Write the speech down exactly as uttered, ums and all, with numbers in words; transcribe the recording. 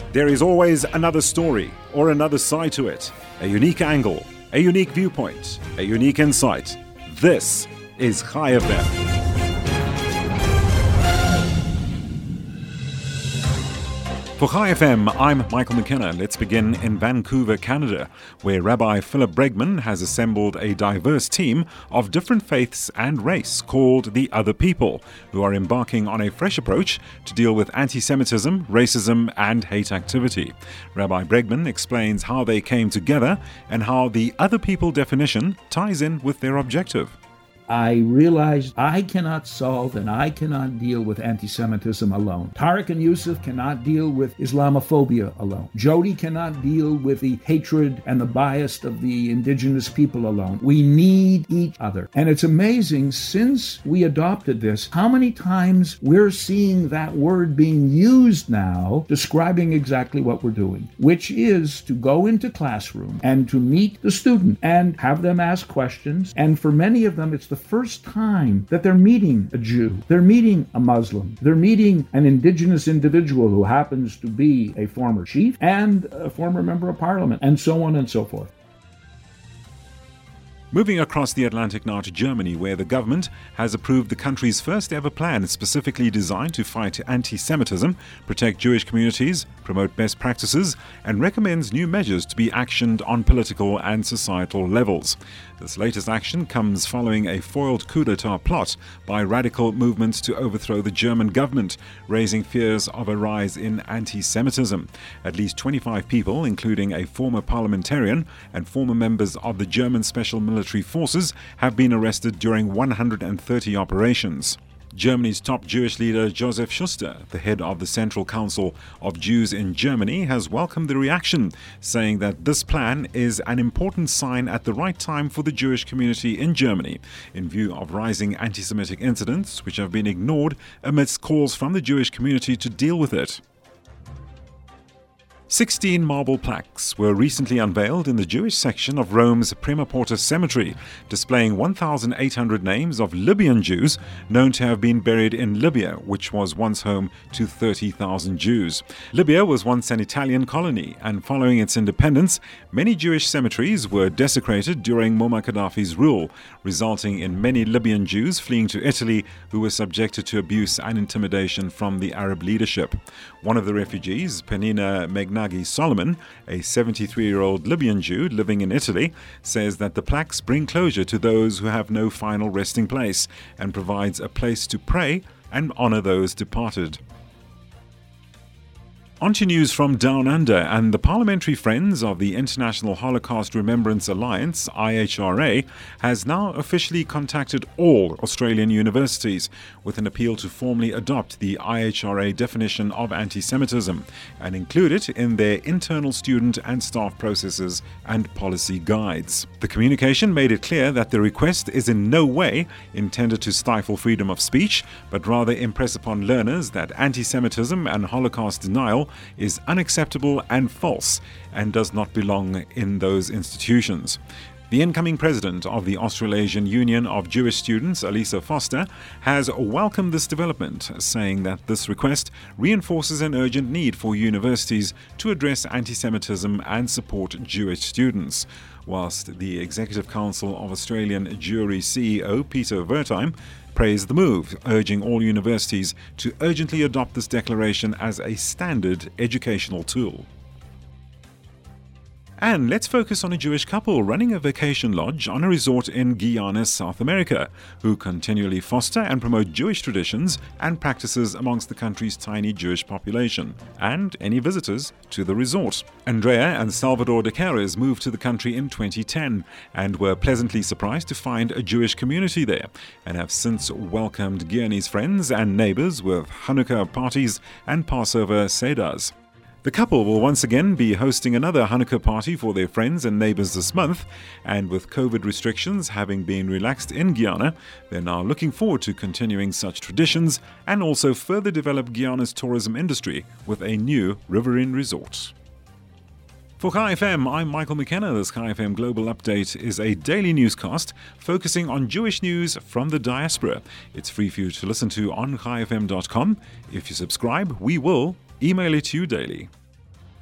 There is always another story or another side to it, a unique angle, a unique viewpoint, a unique insight. This is Chai F M. For Chai F M, I'm Michael McKenna. Let's begin in Vancouver, Canada, where Rabbi Philip Bregman has assembled a diverse team of different faiths and race called the Other People, who are embarking on a fresh approach to deal with anti-Semitism, racism, and hate activity. Rabbi Bregman explains how they came together and how the Other People definition ties in with their objective. I realized I cannot solve and I cannot deal with anti-Semitism alone. Tariq and Yusuf cannot deal with Islamophobia alone. Jody cannot deal with the hatred and the bias of the indigenous people alone. We need each other. And it's amazing, since we adopted this, how many times we're seeing that word being used now, describing exactly what we're doing, which is to go into classroom and to meet the student and have them ask questions. And for many of them, it's the first time that they're meeting a Jew, they're meeting a Muslim, they're meeting an indigenous individual who happens to be a former chief and a former member of parliament, and so on and so forth. Moving across the Atlantic now to Germany, where the government has approved the country's first ever plan specifically designed to fight anti-Semitism, protect Jewish communities, promote best practices, and recommends new measures to be actioned on political and societal levels. This latest action comes following a foiled coup d'etat plot by radical movements to overthrow the German government, raising fears of a rise in anti-Semitism. At least twenty-five people, including a former parliamentarian and former members of the German Special Military Forces, have been arrested during one hundred thirty operations. Germany's top Jewish leader Joseph Schuster, the head of the Central Council of Jews in Germany, has welcomed the reaction, saying that this plan is an important sign at the right time for the Jewish community in Germany, in view of rising anti-Semitic incidents which have been ignored amidst calls from the Jewish community to deal with it. sixteen marble plaques were recently unveiled in the Jewish section of Rome's Prima Porta Cemetery, displaying one thousand eight hundred names of Libyan Jews known to have been buried in Libya, which was once home to thirty thousand Jews. Libya was once an Italian colony, and following its independence, many Jewish cemeteries were desecrated during Muammar Gaddafi's rule, resulting in many Libyan Jews fleeing to Italy who were subjected to abuse and intimidation from the Arab leadership. One of the refugees, Penina Megnagi Solomon, a seventy-three-year-old Libyan Jew living in Italy, says that the plaques bring closure to those who have no final resting place and provides a place to pray and honor those departed. On to news from Down Under, and the Parliamentary Friends of the International Holocaust Remembrance Alliance, I H R A, has now officially contacted all Australian universities with an appeal to formally adopt the I H R A definition of anti-Semitism and include it in their internal student and staff processes and policy guides. The communication made it clear that the request is in no way intended to stifle freedom of speech, but rather impress upon learners that anti-Semitism and Holocaust denial is unacceptable and false and does not belong in those institutions. The incoming president of the Australasian Union of Jewish Students, Elisa Foster, has welcomed this development, saying that this request reinforces an urgent need for universities to address anti-Semitism and support Jewish students. Whilst the Executive Council of Australian Jewry C E O, Peter Wertheim, praised the move, urging all universities to urgently adopt this declaration as a standard educational tool. And let's focus on a Jewish couple running a vacation lodge on a resort in Guyana, South America, who continually foster and promote Jewish traditions and practices amongst the country's tiny Jewish population and any visitors to the resort. Andrea and Salvador de Carres moved to the country in twenty ten and were pleasantly surprised to find a Jewish community there, and have since welcomed Guyanese friends and neighbors with Hanukkah parties and Passover seders. The couple will once again be hosting another Hanukkah party for their friends and neighbors this month, and with COVID restrictions having been relaxed in Guyana, they're now looking forward to continuing such traditions and also further develop Guyana's tourism industry with a new riverine resort. For Chai F M, I'm Michael McKenna. This Chai F M Global Update is a daily newscast focusing on Jewish news from the diaspora. It's free for you to listen to on chai f m dot com. If you subscribe, we will email it to you daily.